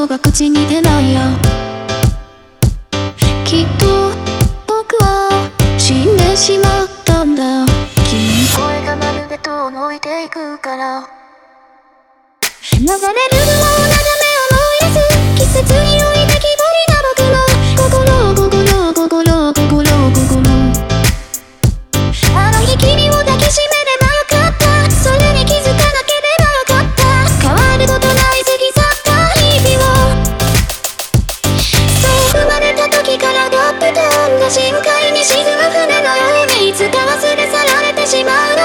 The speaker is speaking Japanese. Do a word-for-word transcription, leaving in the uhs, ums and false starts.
が口に出ないよ。きっと僕は死んでしまったんだ。君の声がまるで遠のいていくから、流れる雲を眺め思い出す、季節に置いた木彫りな僕の心、心、心、心、心。あの日君を抱きしめればよかった、それに気づかなければよかった。変わることない過ぎ去った日々を、そう生まれた時からトップと同じ向かいに沈む船のようにいつか忘れ去られてしまう